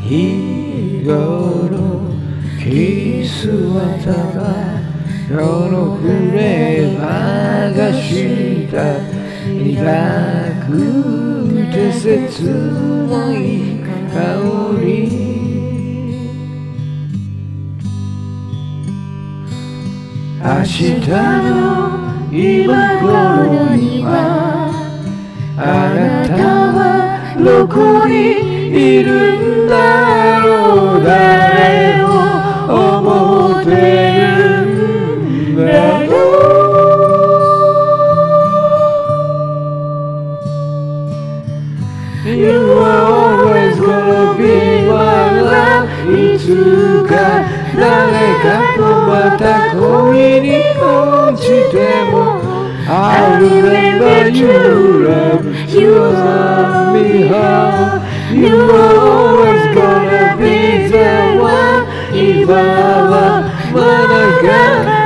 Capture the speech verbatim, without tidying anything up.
日頃キスはただ世の触れ間がした苦くて切ない香り明日の今頃にはあなたはどこにいるんだろう誰を思ってるんだろうYou are always gonna be my love いつか誰かとまた恋に落ちても I remember you love You love me hard You are always gonna be the one 今はまだ